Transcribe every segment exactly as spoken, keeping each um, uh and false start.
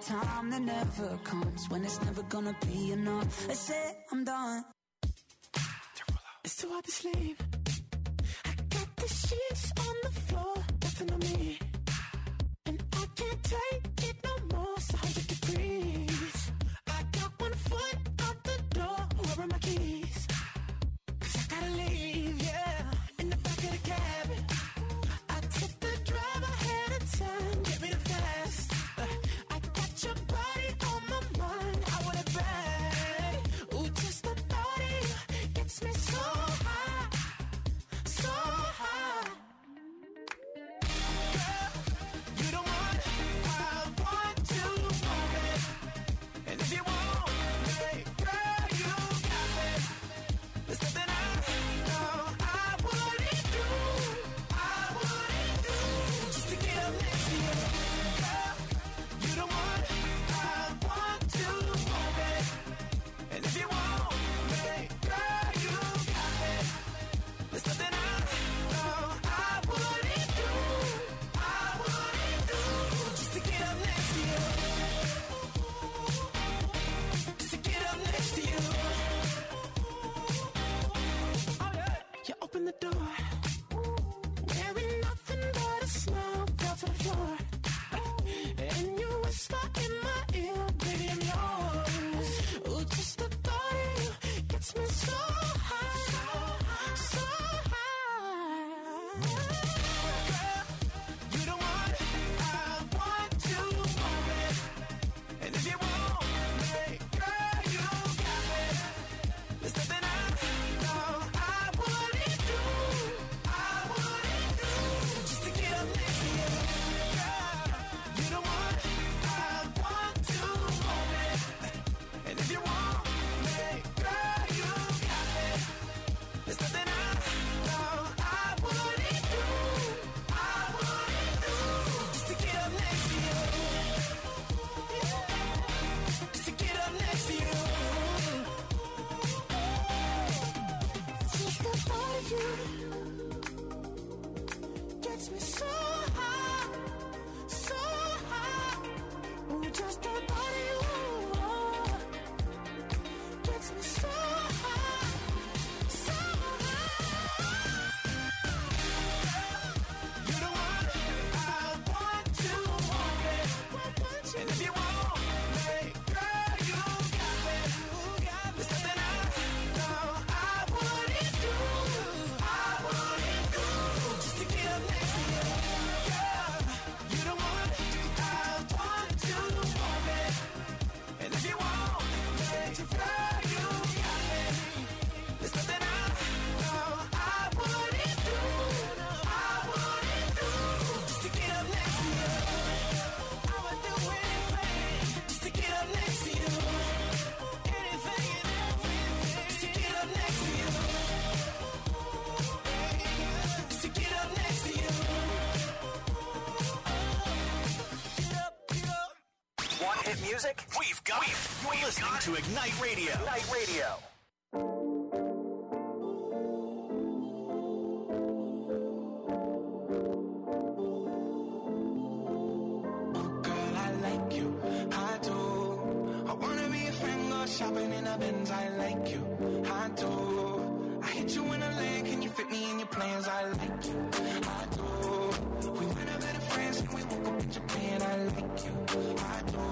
time that never comes, when it's never gonna be enough. I said I'm done. It's too hard to sleep. I got the sheets on the floor, nothing on me, and I can't take it no more. It's a hundred degrees. I got one foot out the door. Where are my keys? 'Cause I gotta leave, yeah. In the back of the cab, I took the drive ahead of time. Get me the fast. I got your body on my mind. I want it bad. Ooh, just the thought of you gets me so high, so high. Girl, you the one I want to want it. And if you want me, girl, you got me. There's nothing I know I wouldn't do, I wouldn't do, just to get up next to you. Girl, you the one I want to want it. And if you want me, girl, you got me. There's nothing I know I wouldn't do, I wouldn't do, just to get up next to you. Just to get up next to you. Oh yeah. You open the door, wearing nothing but a smile, fell to the floor, and you whisper in my ear, baby, I'm yours. Ooh, just the thought of you gets me so high, so high. Girl, you the one I want to want it. And if you want me, girl, you got me. There's nothing I know I wouldn't do, I wouldn't do, just to get up next to you. Girl, you the one I want to want it. And if you want me, girl, you got me. There's nothing I know I wouldn't do, I wouldn't do, just to get up next to you. Just to get up next to you. Just the thought of you gets me so high, so high. Ooh, just the thought of you gets me so high, so high. You the one I want to want it. And if you want me, girl, you got me. There's nothing I know I wouldn't do, I wouldn't do, just to get up next to you. Girl, you the one I want to want it. And if you want me, girl, you got me. There's nothing I know I wouldn't do, I wouldn't do, just to get up next to you. I would do anything just to get up next to you. Anything and everything just to get up next to you. Just to get up next to you. Get up, get up. Want hit music? We've got it. You're listening to Ignite Radio. Ignite Radio. Girl, I like you, I do. I wanna be a friend, go shopping in a Benz. I like you, I do. I hit you in a lane, can you fit me in your plans? I like you, I do. We went out better friends and we woke up in Japan. I like you, I do.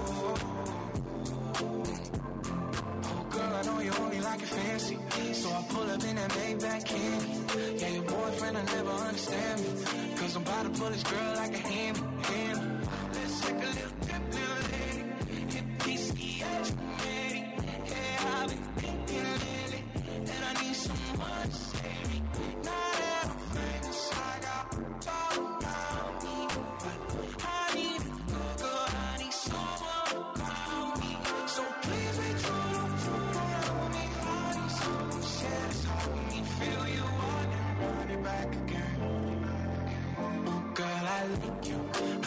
Oh girl, I know you only like it fancy, so I pull up in that Maybach candy. Yeah, your boyfriend will never understand me, 'cause I'm about to pull this girl like a hand, hand. Let's take a little trip, little lady. Hit P C H, ready. Yeah, I've been thinking lately that I need someone to save me. Now that I'm famous, I got all around me, but I need a good girl, I need someone around me. So please be true, don't fuck around with me. I need someone to share this heart with me. Feel you out and run it back again. Oh girl, I like you,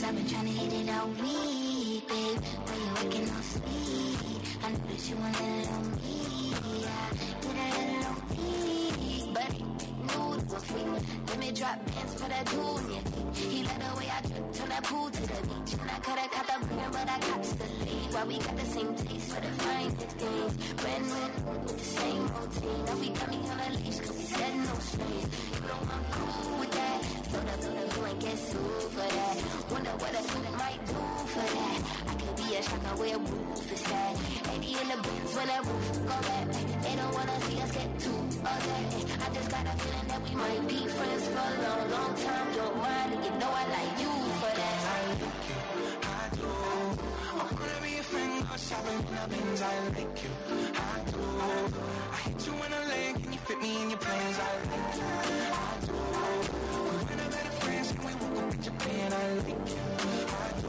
I've been trying to hit it all week, babe. When you're working on speed, I know that you want a little me. Yeah, get a little me, but it new to a freak. Let me drop bands for that dude in your feet. He let the way I drip, turn that pool to the beach. And I coulda caught the bringer, but I cops the lead. Why we got the same taste for the finest things. Red, red, with the same routine. Now we got me on a leash, cause we said no strings. You know I'm cool with that. So the, so the, you ain't get sued for that. Wonder what a suit might do for that. I could be a shocker where roof is at. eighty in the bins when that roof go back. They don't wanna see us get too upset. I just got a feeling that we might be friends for a long, long time. Don't mind, and you know I like you for that. I like you, I do. I wanna be a friend, go shopping in the bins. I like you, I do. I hit you in a leg, and you fit me in your plans. I like you, I do. We went a better friends, and we woke up in Japan. I like you, I do.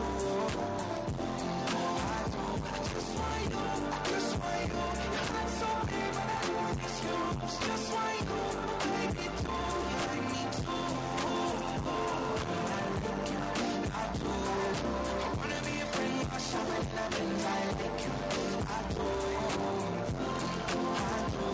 I do. I just want you, I just want you. Your heart's so big, but I don't miss you. Just want you, baby, too. You like me too. I do. I wanna be a friend, go shopping in the bins. I like you, I do. I do.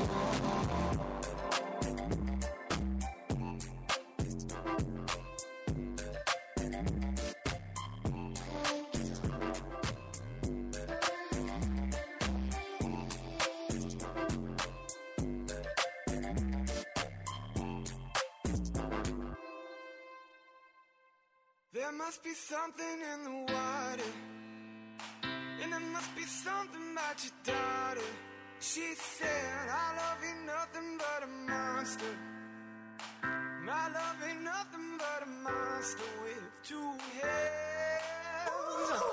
There must be something in the water, and there must be something about your daughter. She said, I love ain't nothing but a monster. My love ain't nothing but a monster with two heads.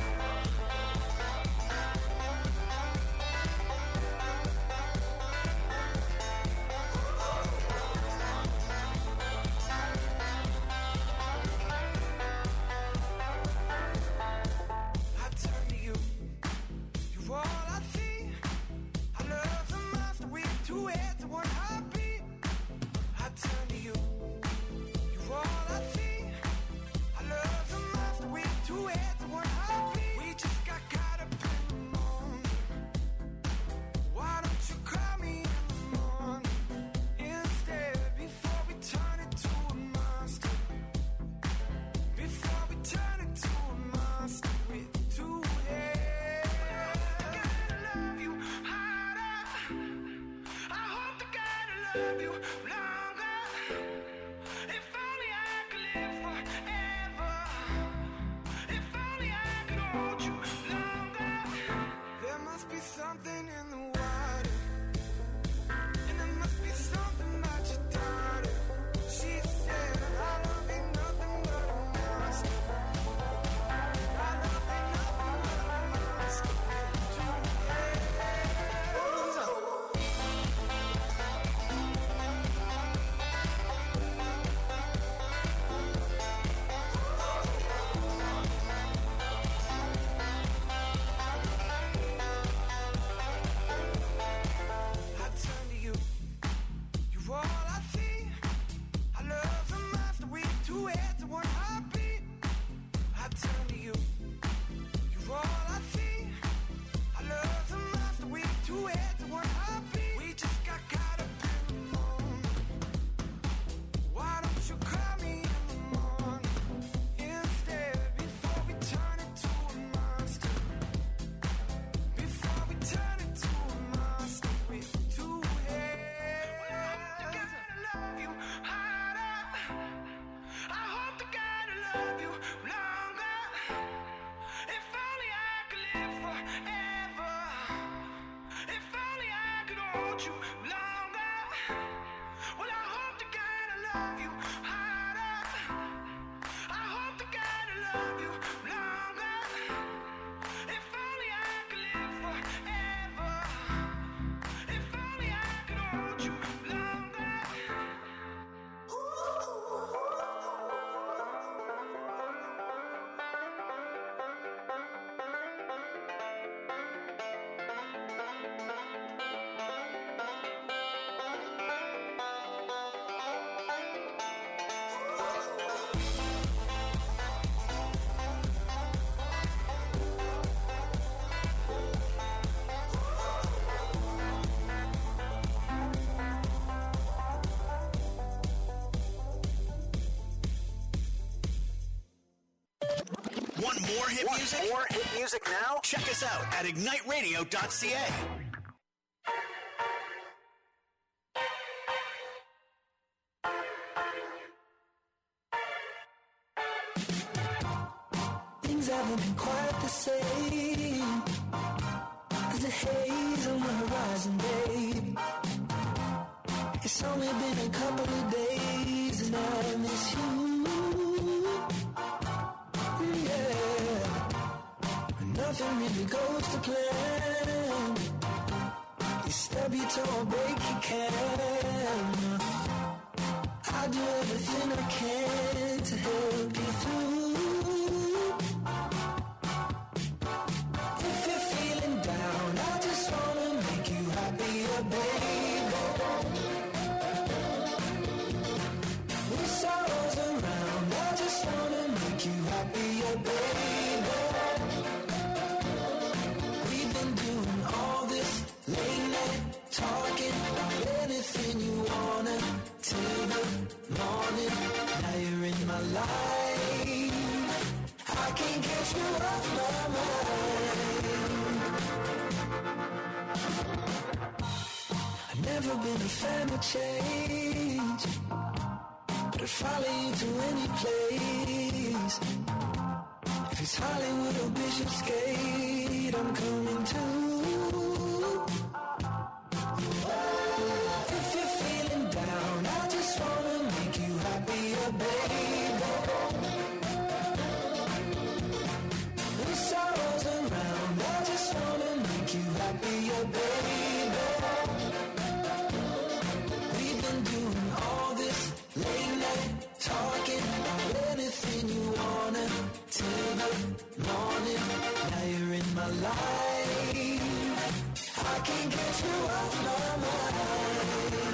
All I see, I love the monster with two heads and one heartbeat. I turn to you, you're all I see. Want more hit Want music? more hit music now? Check us out at ignite radio dot c a. Things haven't been quite the same. There's a haze on the horizon, babe. It's only been a couple of days and I miss you. Yeah. Nothing really goes to plan. You stub your toe or break your can. I do everything I can to help you through. If you're feeling down, I just wanna make you happier, baby. When sorrow's around, I just wanna make you happier, baby. We've been doing all this late night talking about anything you wanna till the morning. Now you're in my life. I can't get you off my mind. I've never been a fan of change, but I'd follow you to any place. If it's Hollywood or Bishopsgate, I'm coming too. If you're feeling down, I just wanna make you happier, baby. When sorrow's around, I just wanna make you happier, baby. We've been doing all this late night talking about anything you wanna till the morning. Now you're in my life. I can't get you off my mind.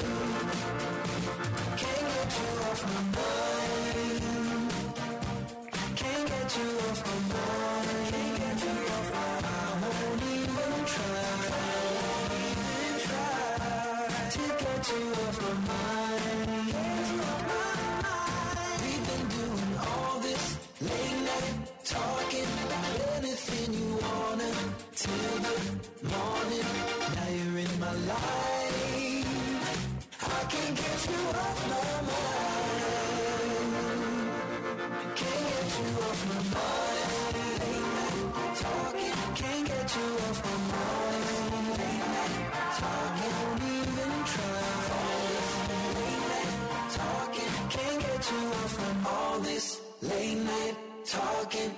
Can't get you off my mind. Can't get you off my mind. Can't get you off my mind. I won't even try, even try to get you off my mind. We've been doing all this late night talking about anything you wanna till the morning. Now you're in my life. I can't get you off my mind. Can't get you off my mind. Late night talking. Can't get you off my mind. Late night talking. Don't even try. Late night talking. Can't get you off from all this late night talking.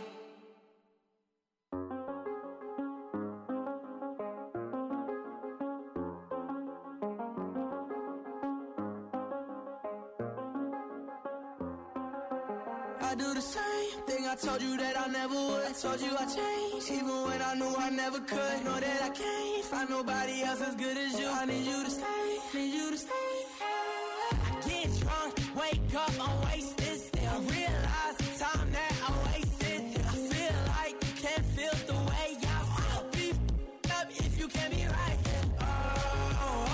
I do the same thing I told you that I never would. I told you I changed, even when I knew I never could. Know that I can't find nobody else as good as you. I need you to stay, need you to stay. I get drunk, wake up, I'm wasted still. I realize the time that I wasted. I feel like you can't feel the way I feel. I'll be f***ed up if you can't be right. Oh, oh, oh.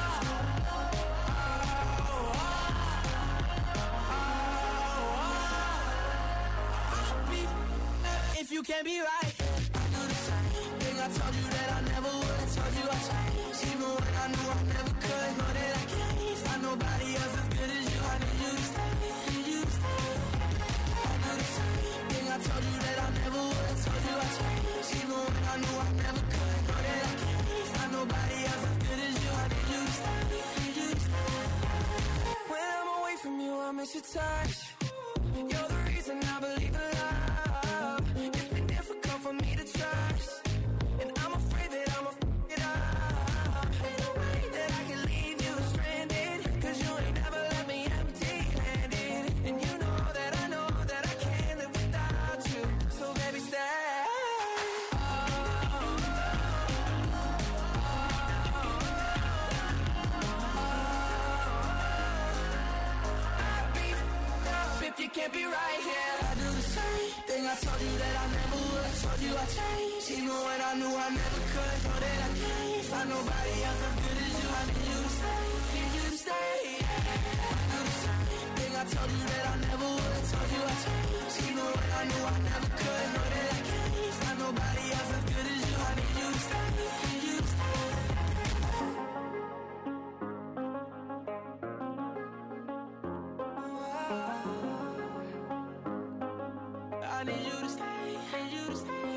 If you can't be right, I do the same thing I told you that I never would. I told you I changed, even when I knew I never could. Know that I can't find nobody else as good as you. I need you to stay, need you to stay. I do the same thing I told you that I never would. I told you I changed, even when I knew I never could. Know that I can't find nobody else as good as you. I need you to stay, need you to stay. When I'm away from you, I miss your touch. You're the reason I believe in love. For me to trust, and I'm afraid that I'ma f*** it up. Ain't no way that I can leave you stranded, cause you ain't never left me empty-handed. And you know that I know that I can't live without you, so baby stay. Oh, oh, oh, I'd be f***ed up if you can't be right here. I do the same thing I told you that I never would. I told you I changed, even when I knew I never could. Know that I can't find nobody else as good as you. I need you to stay, need you to stay. I do the same thing I told you that I never would. I told you I changed, even when I knew I never could. Know that nobody else as good as you. I need you to stay, need you to stay. I need you to stay, need you to stay.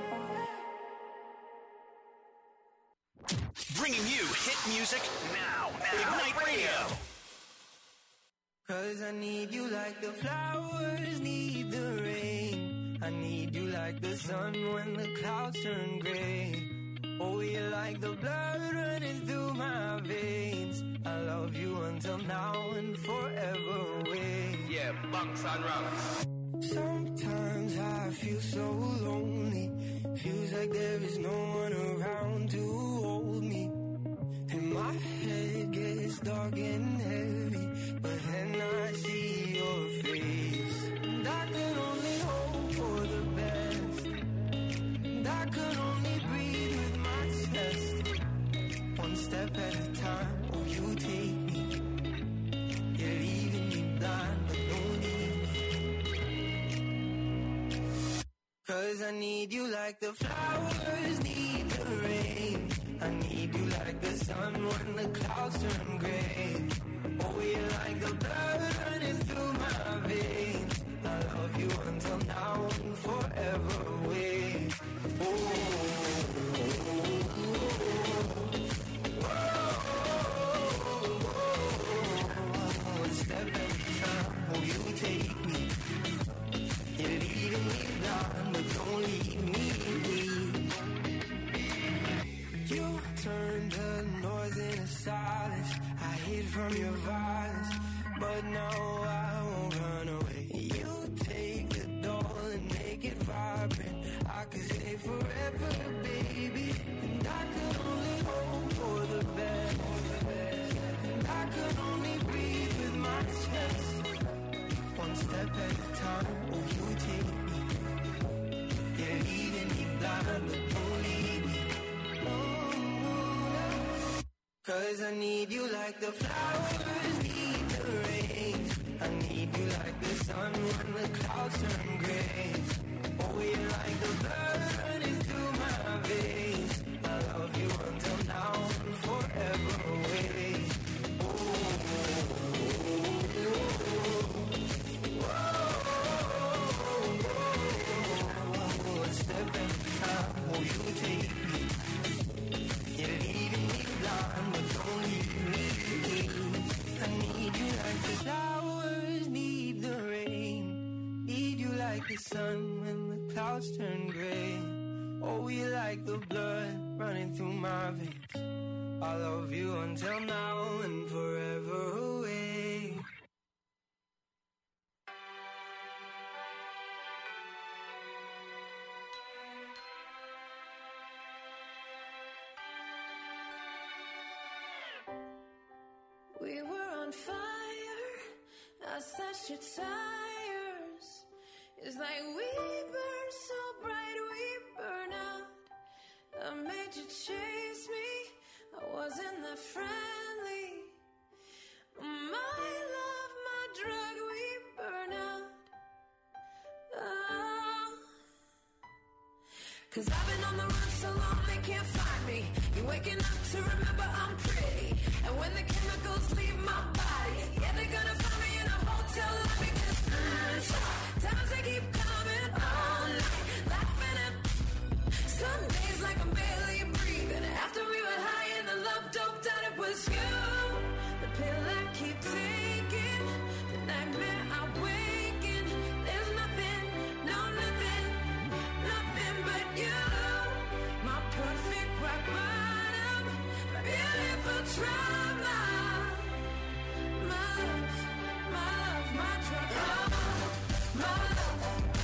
Bringing you hit music now. now. Ignite Radio. Cause I need you like the flowers need the rain. I need you like the sun when the clouds turn gray. Oh, you're like the blood running through my veins. I love you until now and forever away. Yeah, bunks and rocks. Sometimes I feel so lonely. Feels like there is no one around to hold me. And my head gets dark and heavy, but then I see your face. And I can only hope for the best. And I can only breathe with my chest. One step at a time, oh you take me. You're leaving me blind, but don't leave me. Cause I need you like the flowers need the rain. I need you like the sun when the clouds turn gray. Oh, you're like the blood running through my veins. I love you until now and forever away. Oh, oh, oh, oh, one step at a time, oh, you take me. You're leaving me blind, but don't leave me. You turned the noise into silence. I hid from your violence, but now I won't run away. You take the doll and make it vibrant. I could stay forever, baby. And I could only hope for the best. And I could only breathe with my chest. One step at a time, oh you take me. You're leaving me blind, but don't leave me. Cause I need you like the flowers need the rain. I need you like the sun when the clouds turn gray. Oh, you're like the blood running through my veins. I love you until now and forever away. Oh, oh, oh, oh, one step at a time, oh, you take me. You're leaving me blind, but don't leave me. I need you like the flowers need the rain. Need you like the sun when the clouds turn gray. Oh, you like the blood running through my veins. I love you until now and forever away. We were on fire, I slashed your tires. It's like we burn so bright, we burn out. I made you chase me, I wasn't that friendly. My love, my drug, we burn out. Oh. Cause I've been on the run so long they can't find me. You're waking up to remember I'm pretty. And when the chemicals leave my body, yeah, they're gonna find me in a hotel lobby. Cause mm, times they keep coming all night, laughing at some days like I'm barely breathing. After we were high and the love doped out, it was you. The pill I keep taking, the nightmare I wake in. There's nothing, no nothing, nothing but you. My perfect rock bottom, beautiful trauma. My love, my love, my drug. Oh, my love,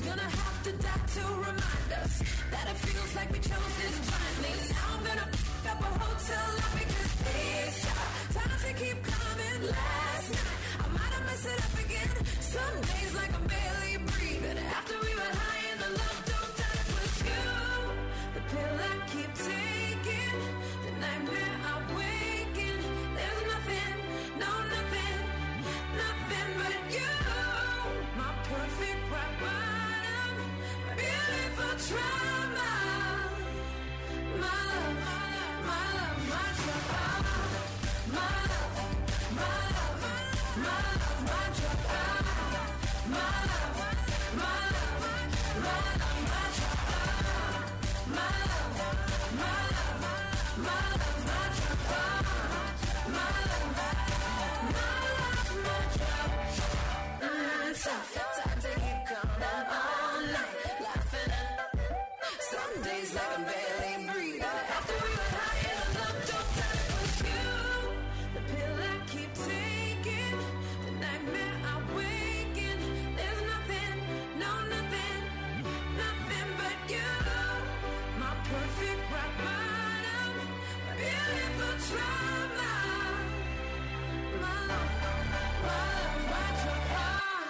gonna have to die to remind us that it feels like we chose this blindly. Now I'm gonna f*** up a hotel lobby because these times they keep coming. Last night I might have messed it up again. Some days like I'm barely breathing. After we were high and the love don't die, it was you. The pill I keep taking, the nightmare I wake in. There's nothing, no nothing, nothing but you. My perfect rock bottom, beautiful trauma. My love, my love, my trauma. My love, my love, my love, my trauma. My love, my love, my love, my trauma. My love, my love, my love, my trauma. My love, my love, my trauma. Mm, sometimes they keep coming all night, laughing at some days like I'm barely breathing. After we were high and the love don't die, it was you. The pill I keep taking, the nightmare I wake in. There's nothing, no nothing, nothing but you. My perfect rock bottom, beautiful trauma. My love, my love, my trauma.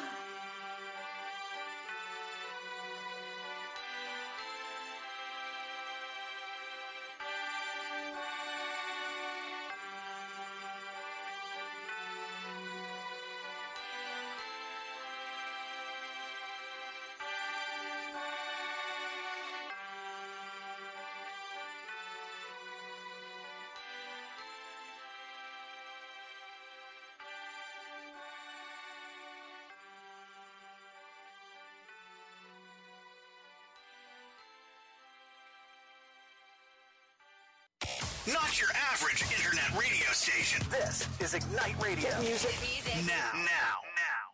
Not your average internet radio station. This is Ignite Radio. Hit music. Now. Now. Now.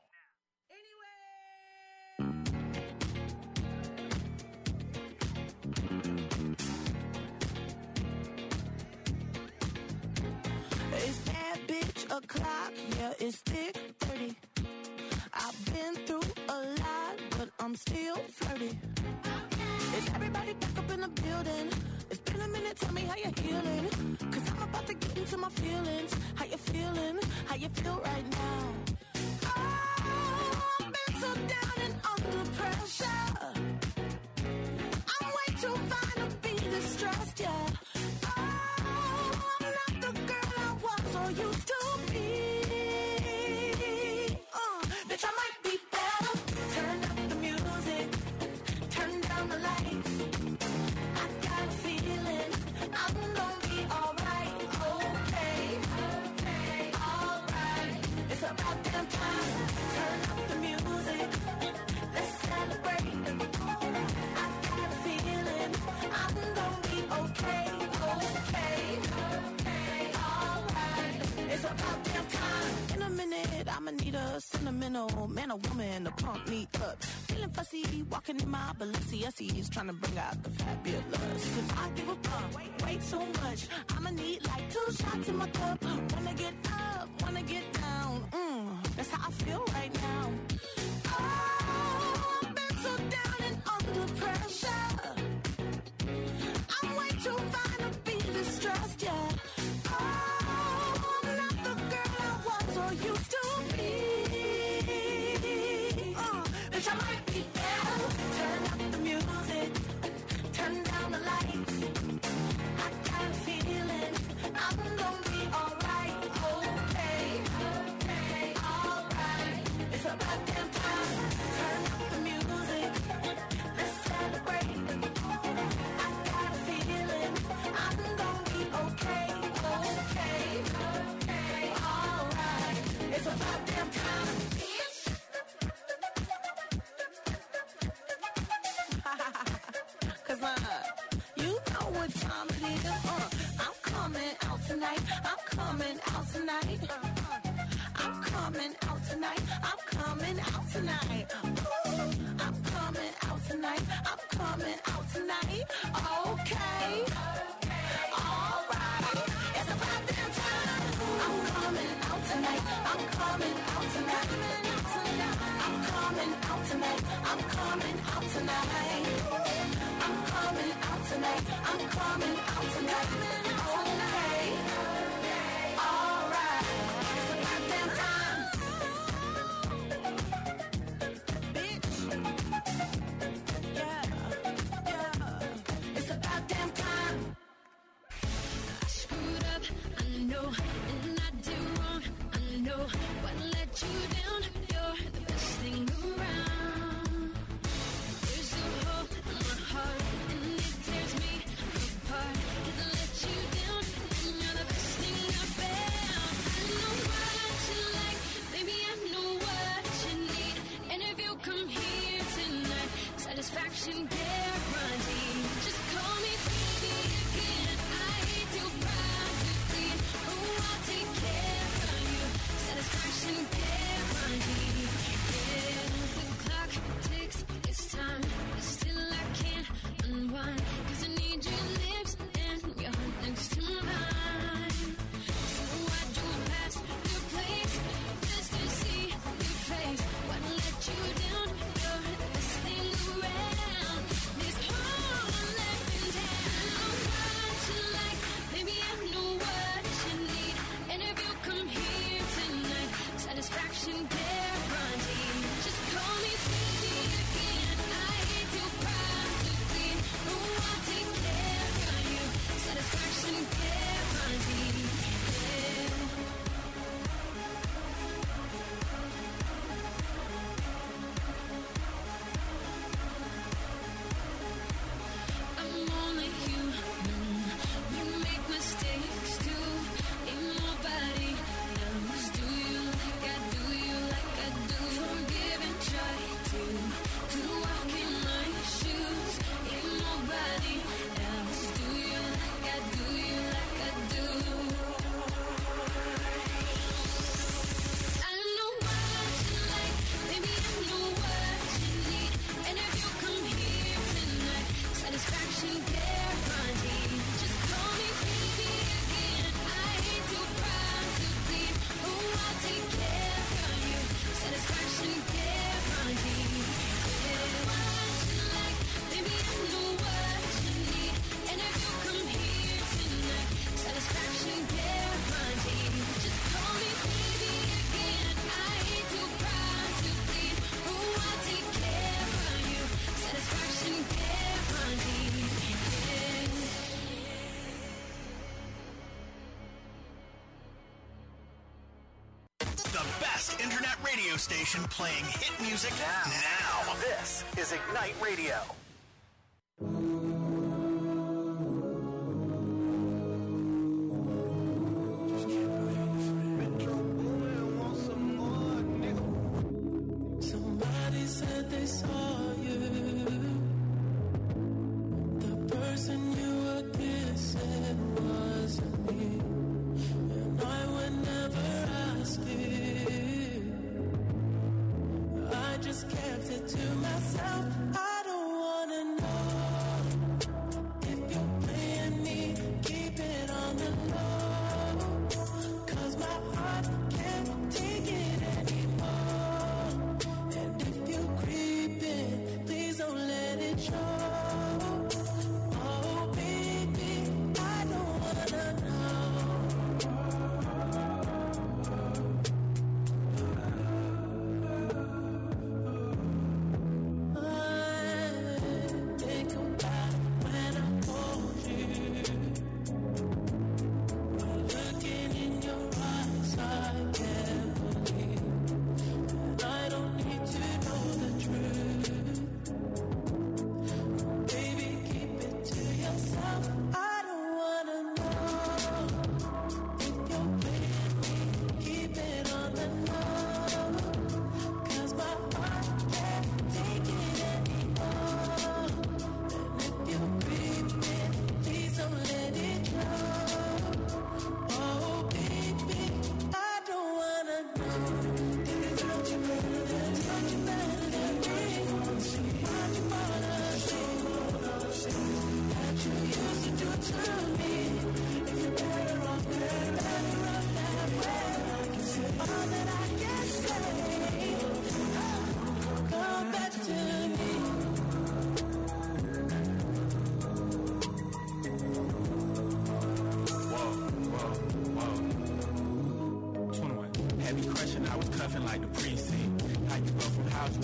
It's bad bitch o'clock, yeah, it's thick thirty. I've been through a lot, but I'm still flirty. Is everybody back up in the building? It's been a minute, tell me how you're healing. Cause I'm about to get into my feelings. How you feeling? How you feel right now? Oh, I've been so down and under pressure. I'm way too fine to be distressed, yeah. Oh, I'm not the girl I was or used to be. Uh, bitch, I might be better. Turn up the music. Turn down the lights. I got a feeling I'm gonna be alright. Okay, okay, alright. It's about damn time. Turn up the music. Let's celebrate. I got a feeling I'm gonna be okay. Okay, okay, alright. It's about damn time. In a minute, I'ma need a sentimental man or woman to pump me up. Feeling fussy, walking in my Balenciennes, trying to bring out the fabulous. Cause I give a fuck, way, way too much. I'ma need like two shots in my cup. Wanna get up, wanna get down. Mm, that's how I feel right now. Oh, I've been so down and under pressure. I'm way too fine to be distressed, yeah. Oh, I'm not the girl I was or used to be. Uh, bitch, I might be better. Turn up the music. Turn down the lights. I got a feeling I'm gonna be alright. Okay, okay, alright. It's about damn time. Turn up the music. Let's celebrate. I got a feeling I'm gonna be okay. Okay, okay, alright. It's about damn time. Cause uh, you know what time it is. Uh, I'm coming out tonight. I'm coming out tonight. Uh, I'm coming out tonight. I'm coming out tonight. Ooh, I'm coming out tonight. I'm coming out tonight. Okay. Alright. It's about damn time. I'm coming out tonight. I'm coming out tonight. I'm coming out tonight. tonight. I'm coming out tonight. I'm coming out tonight. I'm coming out tonight. Okay. Alright. It's about damn time. Bitch. Yeah. Yeah. It's about damn time. I screwed up, I know, and I did wrong, I know. What let you down? You're the best thing around. There's a hole in my heart, and it tears me apart. 'Cause I let you down, and you're the best thing I found. I know what you like, baby, I know what you need. And if you come here tonight, satisfaction guaranteed. Just call me baby again. I hate to practically. Oh, I'll take care of you. Satisfaction guaranteed. Yeah, the clock ticks. It's time, but still I can't unwind. 'Cause I need your lips and your heart next to mine. So I drove past your place just to see your face. What let you down? You're the best thing around. This whole life in town. I know what you like, baby, I know what you need. And if you come here tonight, satisfaction guaranteed. Just call me baby again. I hate to practically. Oh, I'll take care of you. Satisfaction guaranteed. Yeah. I'm only human. We make mistakes too. Ain't nobody knows. Do you like I do? You like I do? Forgive and try to to walk in my shoes. Ain't nobody else. Do you like I do? You like I do? I know what you like, baby, I know what you need. And if you come here tonight, satisfaction guaranteed. Just call me baby again. I hate to practically. Oh, I'll take care of you. Satisfaction guaranteed. Yeah, what you like, baby, I know what you need. And if you come here tonight, satisfaction guaranteed. Just call me baby again. I hate to practically. Oh, I'll take care of you. Satisfaction guaranteed. Yeah. The best internet radio station playing hit music now. Now. This is Ignite Radio. Somebody said they saw you. The person you were kissing wasn't me. And I would never ask you. I just kept it to myself. I don't wanna know if you're playing me. Keep it on the low. 'Cause my heart can't take it anymore. And if you creep in, please don't let it show. Oh, baby, I don't wanna know. I think about when I hold you. Looking in your eyes, I can't believe. And I don't need to know the truth.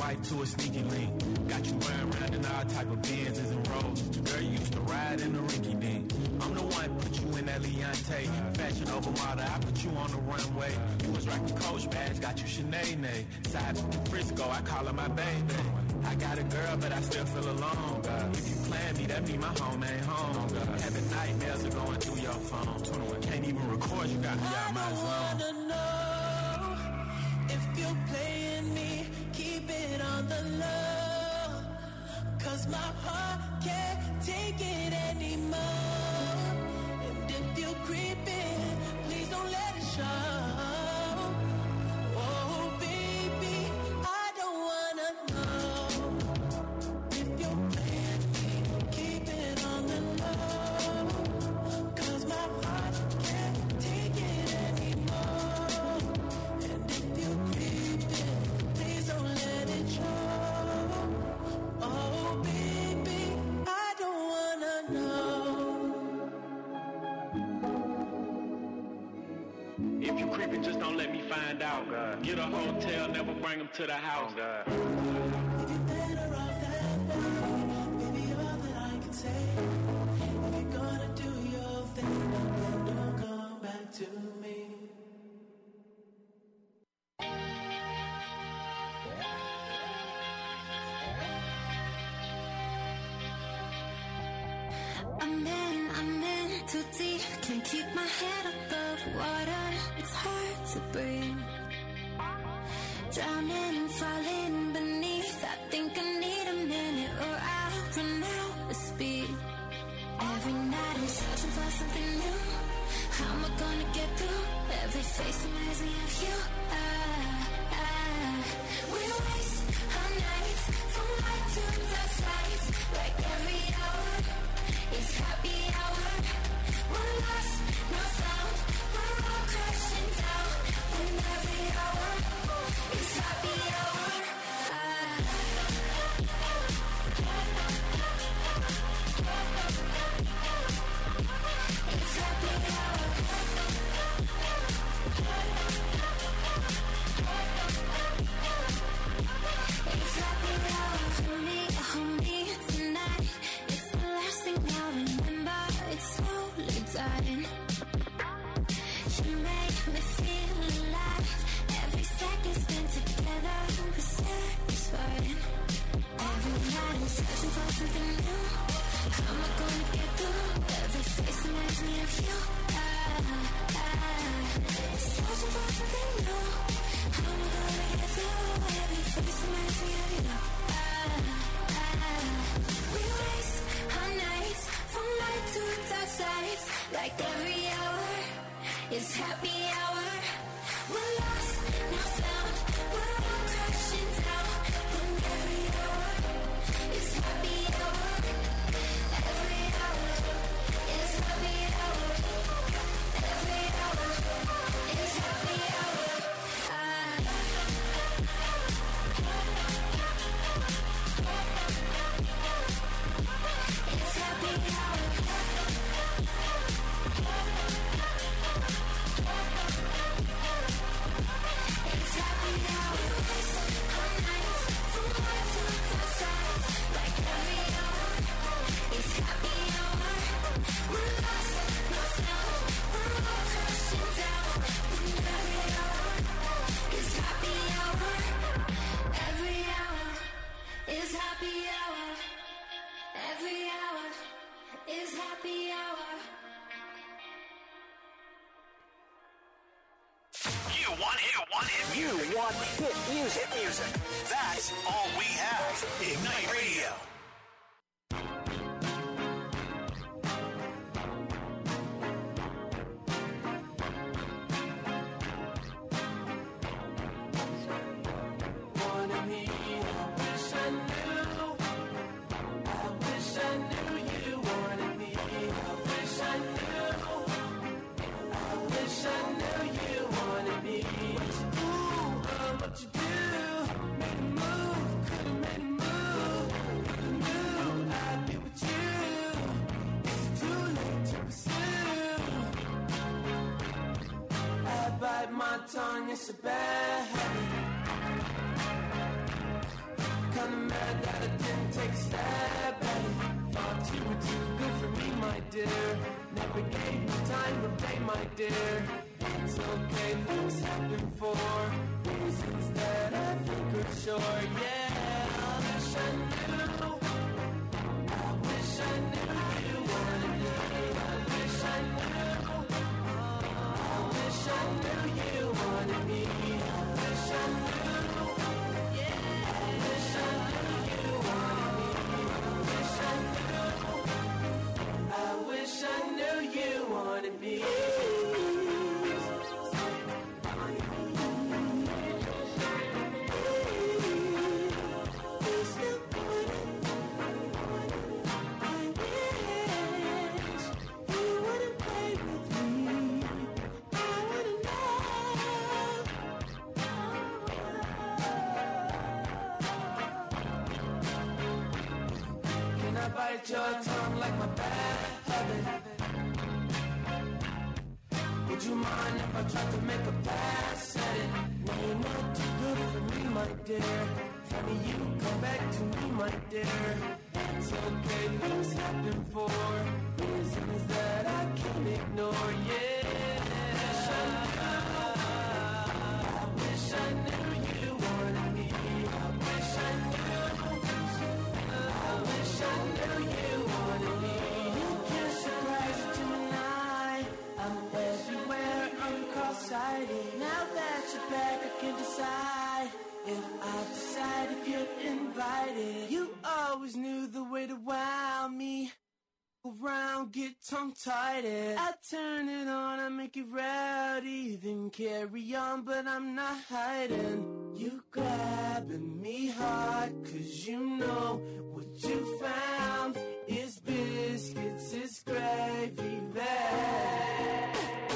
wife to a sneaky link. Got you running around in all type of Benzes and Rolls. Girl, you used to ride in the rinky dink. I'm the one put you in that Leontay. Fashion over model, I put you on the runway. You was rocking Coach bags, got you Sinead. Side in Frisco, I call her my baby. I got a girl, but I still feel alone. God. If you plan me, that mean my home ain't home. God. Having nightmares are going through your phone. Can't even record, you got me out my zone. I don't wanna know if you're playing me, keep it on the low. Cause my heart can't take it anymore. And if you're creeping, please don't let it show. If you creeping, just don't let me find out, God. Get a hotel, never bring them to the house, God. If you're better off that way, baby, all that I can say. If you're gonna do your thing, then don't come back to me. I'm in, I'm in too deep. Can't keep my head above water. It's hard to breathe. Drowning, falling beneath. I think I need a minute or I'll run out of speed. Every night I'm searching for something new. How am I gonna get through? Every face reminds me of you. Ah, ah. We waste our nights from light to dark sides. Like every hour is happy hour. We're lost, not found. We're all crashing down. And every hour is happy hour. Ah. It's happy hour. It's happy hour. Hold me, hold me tonight. It's the last thing I remember. It's slowly dying. You make me feel alive. Every second spent together was satisfying. Every night I'm searching for something new. How am I gonna get through? Every face reminds me of you. Ah, ah. Searching for something new. How am I gonna get through? Every face reminds me of you. Ah, ah. We waste our nights from light to dark sides. Like every hour is happy hour. We're lost, not found. We're all crashing down. And every hour is happy hour. Every hour is happy hour. Every hour is happy hour. Ah. It's happy hour. It's happy hour. Our nights from light to dark sides. Like every hour is happy hour. We're lost, not found. We're all crashing down. And every hour is happy hour. Every hour is happy hour. Every hour is happy hour. You want hit, want hit, you want hit music, music. That's all we have. Ignite Radio. Wanted me, I wish I knew. I wish I knew you wanted me. I wish I knew. I wish I knew you wanted me. Ooh, uh, what you do? Made a move, could've made a move. You knew I'd be with you. It's too late to pursue. I bite my tongue, it's a bad habit. bad that I didn't take a stab at it. Thought you were too good for me, my dear. Never gave me time of day, my dear. It's okay, things happen for reasons that I think are sure. Yeah, I wish I knew. I wish I knew you wanted me. I wish I knew. I wish I knew you wanted me. I wish I knew. Yeah, I wish I knew you wanted me. I wish I knew. I wish I knew you wanted me. Bite your tongue like my bad habit. Would you mind if I tried to make a pass at it? No, you're not too good for me, my dear. Funny you come back to me, my dear. It's okay, things happen for reasons that I can't ignore. Yeah, I wish I knew you wanted me. I wish I knew. I wish I knew you wanted me. You can't surprise a Gemini. I'm everywhere, I'm cross-sighted. Now that you're back, I can decide if I decide if you're invited. You always knew the way to wow me. Around, get tongue-tied. I turn it on, I make it rowdy. Then carry on, but I'm not hiding. You grabbing me hard, cause you know what you found is biscuits, is gravy bag.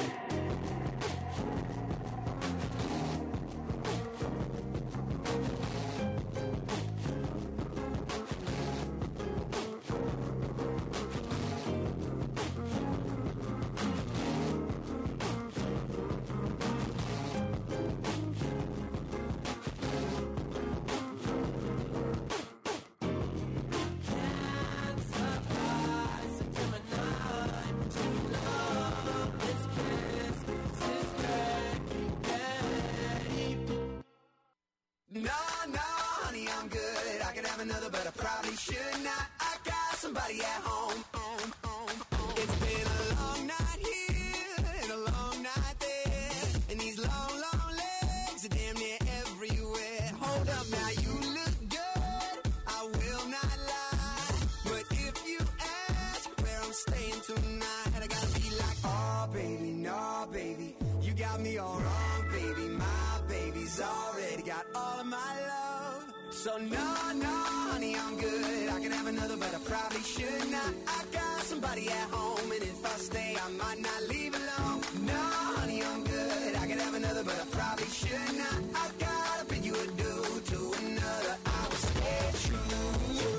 No, no, honey, I'm good. I could have another, but I probably should not. I got somebody at home. home, home, home. It's been a long night here and a long night there, and these long, long legs are damn near everywhere. Hold up now, you look good, I will not lie. But if you ask where I'm staying tonight, I gotta be like, oh, baby, no, baby, you got me all wrong, baby. My baby's already got all of my love. So no, no, honey, I'm good. I can have another, but I probably should not. I got somebody at home, and if I stay, I might not leave alone. No, honey, I'm good. I can have another, but I probably should not. I gotta bid you adieu to another. I will stay true.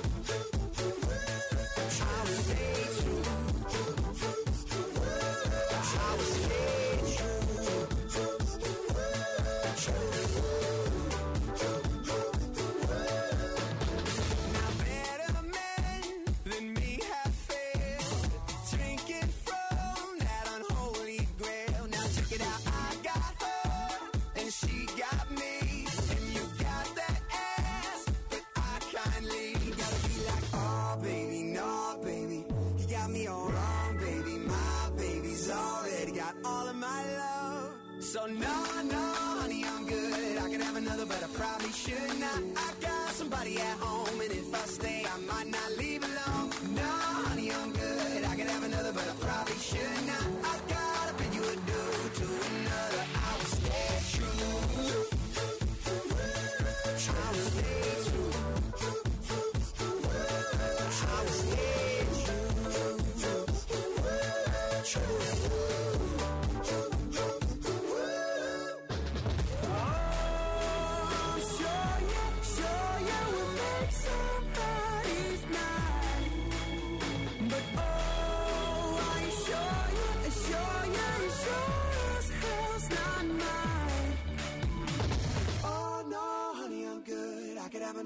I will stay true. I will stay Now better men than me have failed, drinking from that unholy grail. Now check it out, I got her and she got me, and you got that ass, but I kindly gotta be like, oh baby, no baby, you got me all wrong, baby. My baby's already got all of my love. So no, no, honey, I'm good. I can have another, but I probably should not. I got somebody at home, and if I stay, I might not leave alone. No, honey, I'm good. I can have another, but I probably should not. I gotta bid you adieu to another. I will stay true. I will stay true. I will stay true. True. Oh, sure, yeah, sure, yeah, we'll make somebody's night.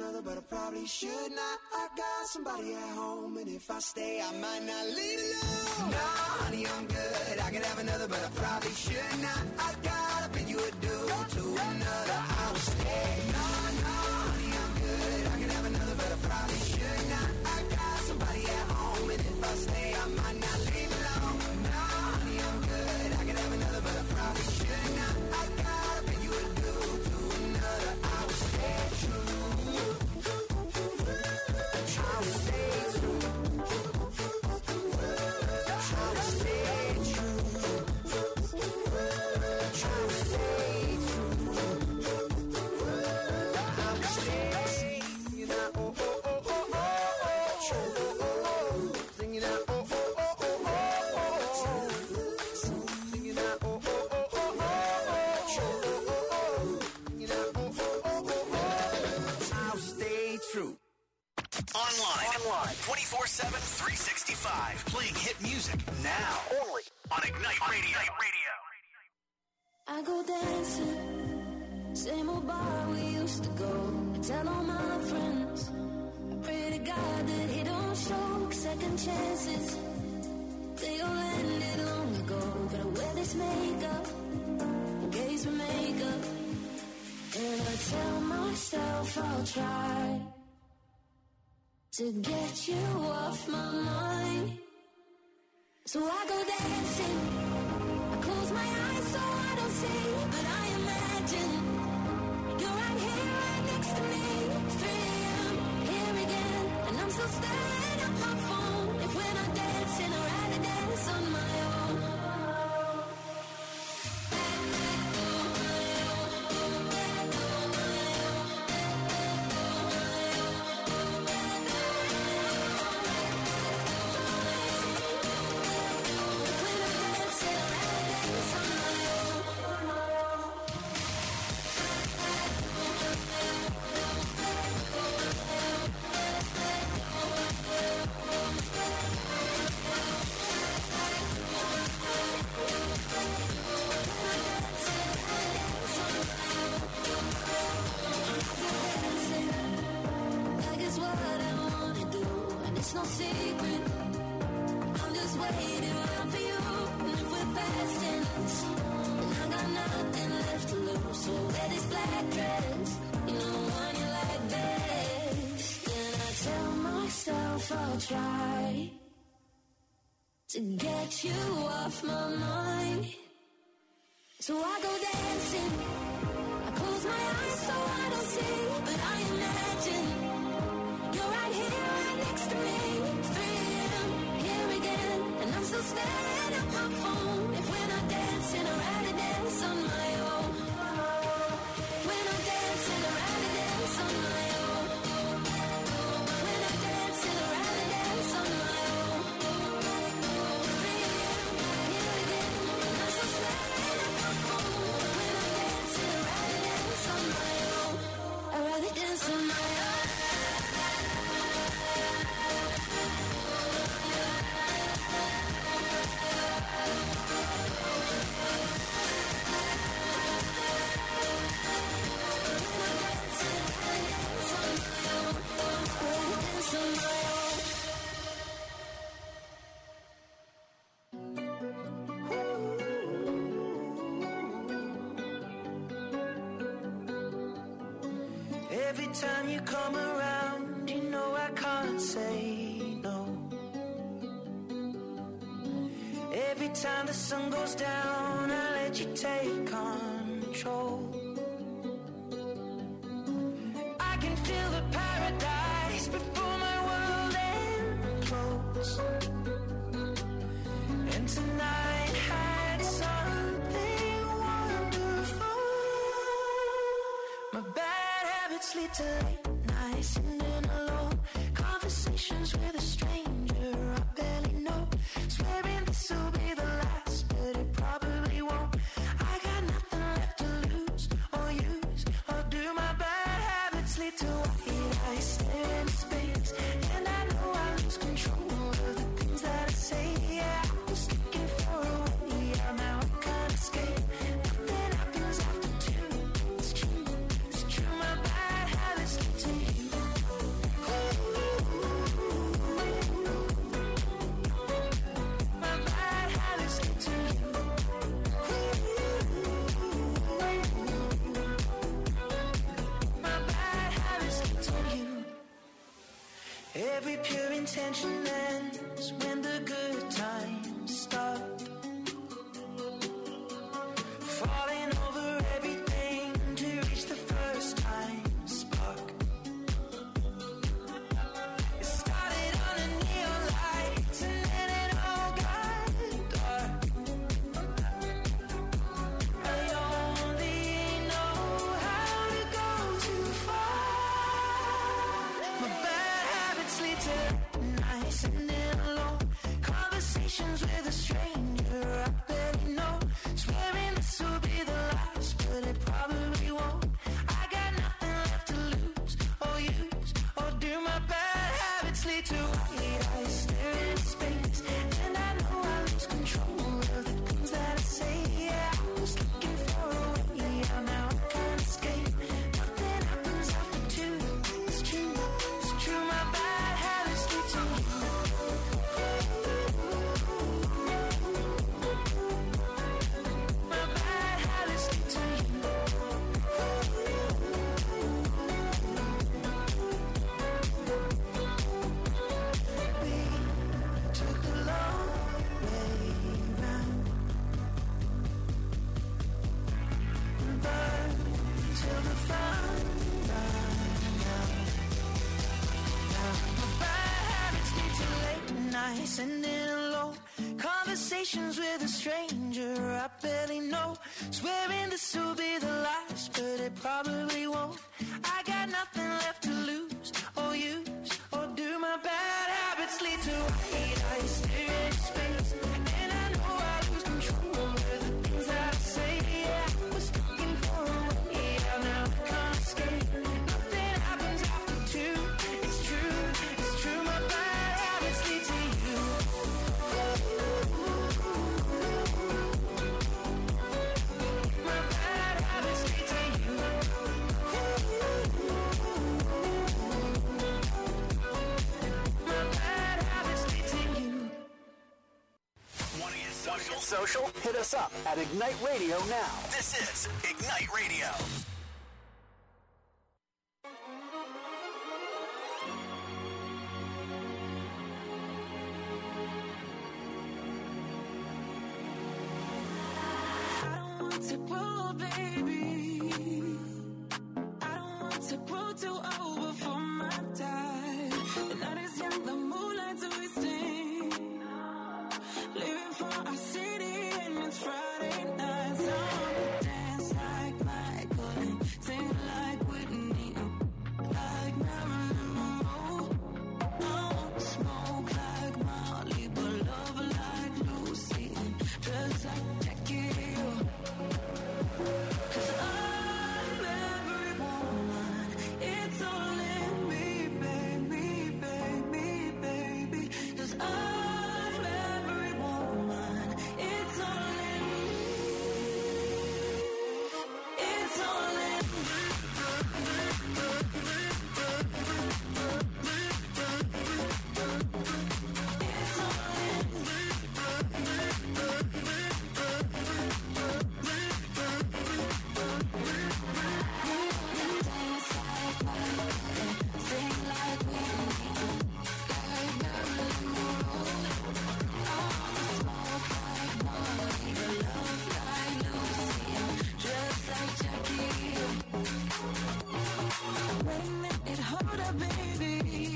another, but I probably should not. I got somebody at home, and if I stay, I might not leave alone. No, honey, I'm good. I could have another, but I probably should not. I gotta bid you adieu to another. I will stay. No, no, honey, I'm good. I could have another, but I probably should not. I got somebody at home, and if I stay, I might not leave alone. No, honey, I'm good. I could have another, but I probably should not. I gotta bid you adieu to another. I will stay true. I will stay true. I will stay true. I will stay true. I will stay. Singing out, oh, oh, oh, oh, oh, oh, oh, oh. Singing out, oh, oh, oh, oh, oh, oh. Singing out, oh, oh, oh, oh, oh, oh. Singing out, oh, oh, oh, oh, oh. I'll stay true. Online. Online. twenty-four seven, three sixty-five. Playing hit music now. Only on Ignite Radio. I go dancing, same old bar we used to go. I tell all my friends, I pray to God that he don't show second chances. They all ended long ago, but I wear this makeup in case we make up. And I tell myself I'll try to get you off my mind. So I go dancing, I close my eyes so I don't see, but I imagine you're right here, right next to me. three a.m., here again, and I'm still staring at my phone. If we're not dancing, I'd rather dance on my own. That is what I wanna do, and it's no secret. I'm just waiting around for you, and if we're past tense, then I got nothing left to lose. So wear this black dress, you know the one you like best. Then I tell myself I'll try to get you off my mind. So I go dancing, I close my eyes so I don't see, but I imagine you're right here, right next to me. three a.m., here again, and I'm still staring at my phone. If we're not dancing, I'd rather dance on my own. If we're not dancing, I'd rather dance on my own. If we're not dancing, I'd rather dance on my own. three a.m., here again, and I'm still staring at my phone. If we're not dancing, I'd rather dance on my own. I'd rather dance on my own. Every time you come around, you know I can't say no. Every time the sun goes down, I let you take control. I can feel the paradise before my world implodes. And tonight had something wonderful. My bad habits lead to late nights, sitting alone. Conversations with a stranger I barely know. Swearing this will be the last, but it probably won't. I got nothing left to lose or use or do. My bad habits lead to white eyes staring into space, and I know I lose control of the things that I say. Yeah, I was looking for a way out, now I can't escape. Nothing happens after two. It's true, it's true. My bad habits lead to you. every pure intention ends when the good times start. Falling over everything to reach the first time spark. It started under neon lights and then it all got dark. I only know how to go too far. My bad habits lead to nights and then alone. Conversations with a stranger I barely know. Swearing this will be the last, but it probably won't. I got nothing left to lose or use or do. My bad habits lead to white eyes staring into space, and I know I lose control of the things that I say. Yeah, I was looking for a way out, now I can't escape. Nothing happens after two. It's true, it's true. My bad habits lead to you. My bad habits lead to you. We took the long way round, burned till the fun ran out. Now my bad habits lead to late nights and then alone. Conversations with a stranger I barely know. Swearing this will be the last, but it probably won't. I got nothing left to lose or use or do. My bad habits lead to white eyes staring into space, and I know I lose control of the things that I say. Yeah, I was looking for a way out, now I can't escape. Nothing happens after two. It's true, it's true. My bad habits lead to you. My bad habits lead to you. My bad habits lead to you. Want to get social? Social? Hit us up at Ignite Radio now. This is Ignite Radio. I don't want to grow, baby. I don't want to grow too old before my time. The night is young, the moonlight's wasting. Living for our city and it's Friday night. So I wanna dance like Michael and sing like Whitney, like Marilyn Monroe. I want to smoke like Molly, but love like Lucy and dress like Jackie Hill. 'Cause I'm every woman, it's all in me, baby, baby, baby. 'Cause I'm every woman, it's all in me, it's all in me. It's all in me. Dance like Michael, sing like Whitney, like Marilyn Monroe. I wanna smoke like Molly, love like Lucy, dress like Jackie Hill. Wait a minute, hold up, baby.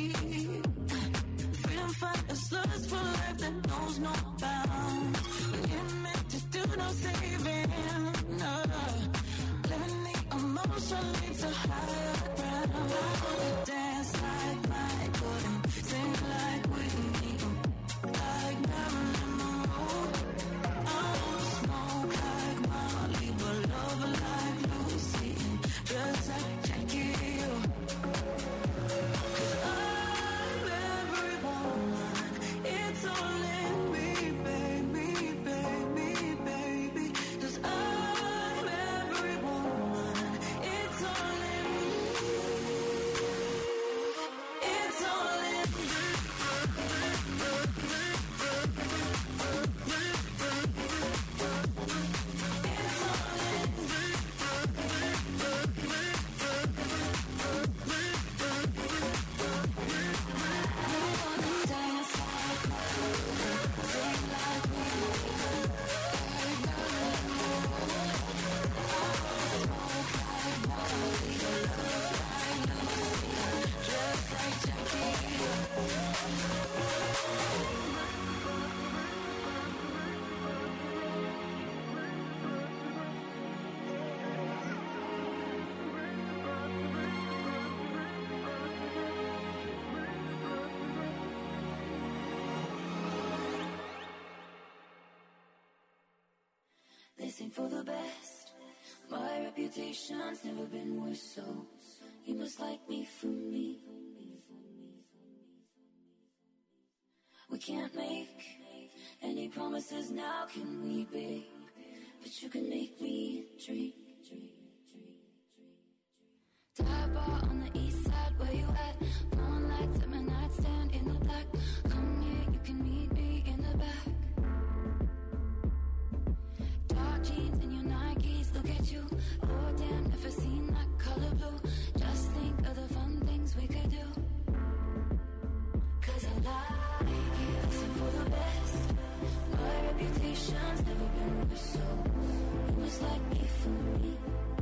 Freedom fighters, slugs for life that knows no bounds. You're meant to do no saving, no. Living the emotion leads to higher ground. I wanna dance like Michael and sing like Whitney, like Marilyn Monroe. I wanna smoke like Molly, but love like Lucy and dress like Jackie Hill. 'Cause I'm every woman, it's all in me, baby, baby, baby. 'Cause I'm every woman, it's all in me. this ain't for the best. My reputation's never been worse, so you must like me for me. We can't make any promises now, can we, babe? But you can make me dream. Dive bar on the east side, where you at? Phone lights at my nightstand in the black. Come here, you can meet me in the back. Dark jeans and your Nikes, look at you. Oh damn, never seen that color blue. Just think of the fun things we could do. Cause I like you, listen for the best. My reputation's never been worse, so you must like me for me.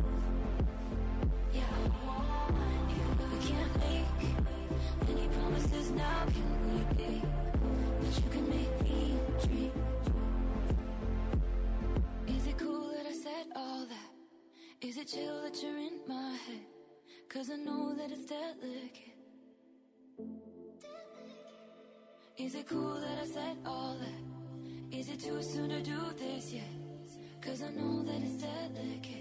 Yeah, I want you. We can't make any promises now, can we, babe? But you can make me dream. Is it cool that I said all that? Is it chill that you're in my head? Cause I know that it's delicate. Is it cool that I said all that? Is it too soon to do this yet? Cause I know that it's delicate.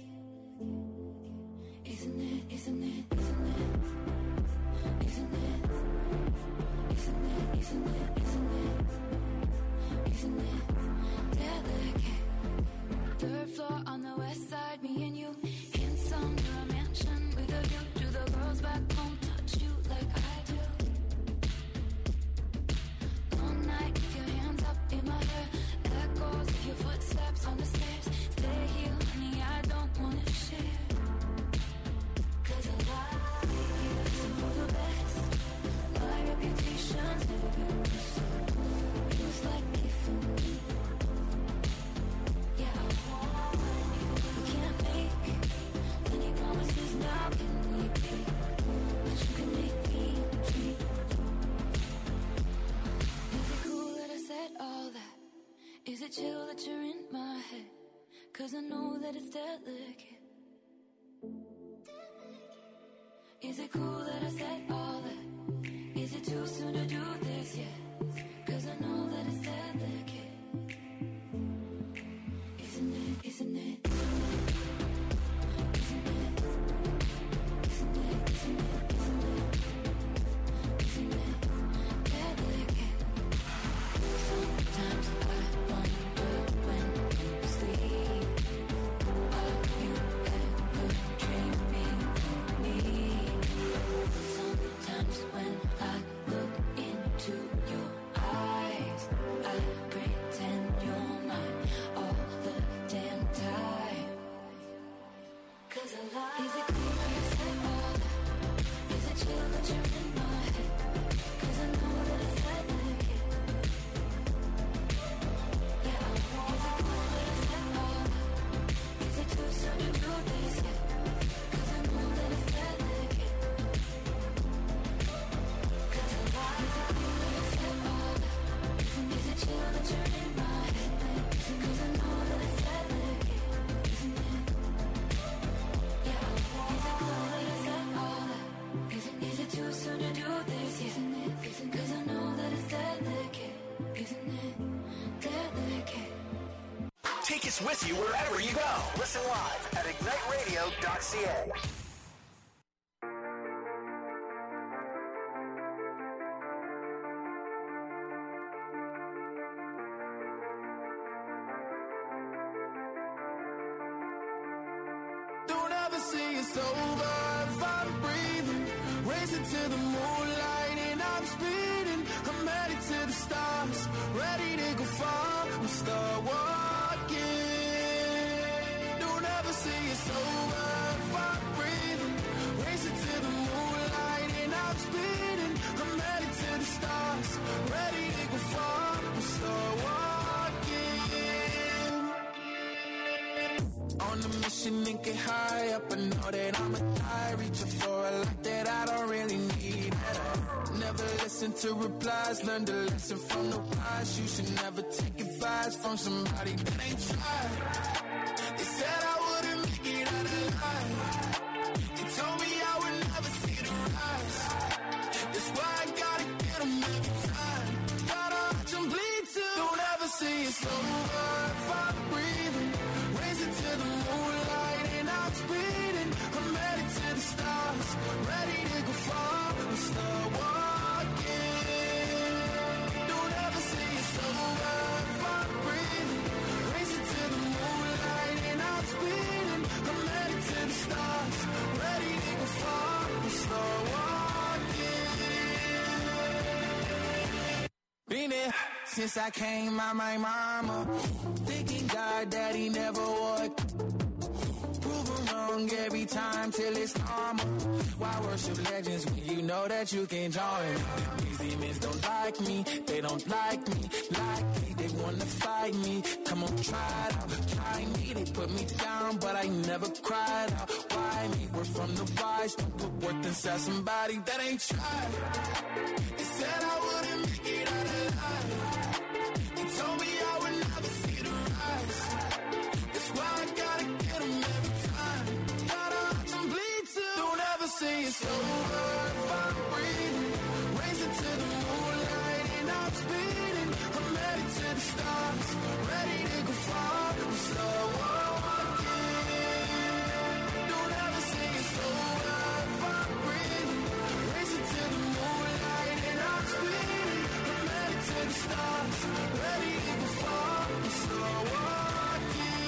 Isn't it, isn't it, isn't it? Isn't it? Isn't it, isn't it, isn't it? Isn't it delicate? Third floor on the west side, me and you. Handsome, you're a mansion with a view. Do the girls back home touch you like I do? All night with your hands up in my hair. Echoes of your footsteps on the stairs. Stay here, honey, I don't wanna share. Cause I like you, listen for the best. My reputation's never been worse, so you must like me for me. Yeah, I want you. We can't make any promises now, can we, babe? But you can make me dream. Is it cool that I said all that? Is it chill that you're in my head? Cause I know that it's delicate. Is it cool that I said all that? Is it too soon to do this yet? Cause I know that it's delicate. Isn't it, isn't it, isn't it? Isn't it? Isn't it, isn't it, isn't it? Isn't it delicate? Sometimes I wonder when you sleep, are you ever dreaming of me? Sometimes when I look into your eyes, I pretend you're mine all the damn time. Cause I lie. Is it cool that I said all that? Is it chill that you're in my head? Cause I know that it's delicate. Yeah, I want. Is it cool that I said all that? Is it too soon to do this yet? Cause I know that it's delicate. Cause I lie. Is it cool that I said all that? Is it chill that you're in my head? Cause I know that it's delicate. Isn't it? Yeah, I want. Is it cool that I said all that? Is it, is it too soon to do this? Isn't it? Isn't cause I know that it's delicate. Isn't it delicate? Take us with you wherever you go. Listen live at ignite radio dot c a. Don't ever say it's over if I'm breathing. Racing to the moonlight and I'm speeding. I'm headed to the stars, ready to go far. I'm start walking. Don't ever say it's over if I'm breathing. Racing to the moonlight and I'm speeding. I'm headed to the stars, ready to go far. I'm start walking. On a mission and get high up, I know that I'ma die. Reaching for a light that I don't really need at all. Never listen to replies, learn the lesson from the wise. You should never take advice from somebody that ain't tried. They said I wouldn't make it out alive. They told me I would never see the rise. That's why I gotta get them every time. Gotta watch them bleed too. Don't ever say it's over if I'm breathing. Been there since I came out my mama. Thinking God that he never would. Proven wrong every time till it's normal. Why worship legends when you know that you can join? These demons don't like me, they don't like me. Like me, they wanna fight me. Come on, try it out, try me. They put me down, but I never cried out. Why me? We're from the wise. Don't put worth inside somebody that ain't tried. They said I wouldn't make it out alive. They told me I would never see the rise. That's why I gotta get them every time. Gotta watch them bleed too. Don't ever say it's over if I'm breathing. Raise it to the moonlight and I'm speeding. I'm headed to the stars, ready to go far. I'm slow walking. Don't ever say it's over if I'm breathing. Raise it to the moonlight and I'm speeding. I'm headed to the stars, ready to go far. I'm slow walking.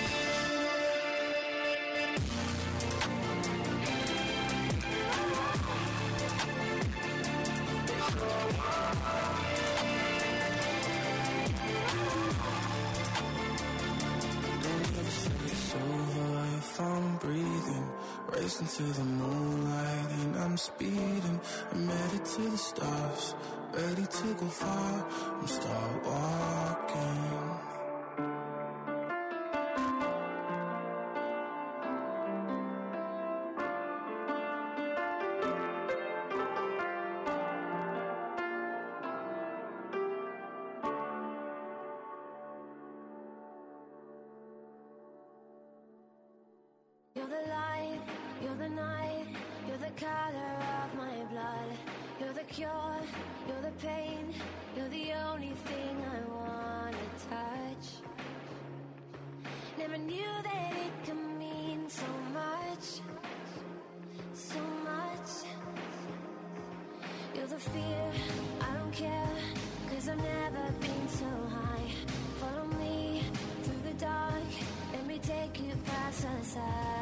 It's over if I'm breathing. Racing to the moonlight and I'm speeding. I'm headed to the stars, ready to go far. I'm start walking. You're the light, you're the night, you're the color of my blood. You're the cure, you're the pain, you're the only thing I wanna touch. Never knew that it could mean so much, so much. You're the fear, I don't care, cause I've never been so high. Follow me through the dark, let me take you past the side.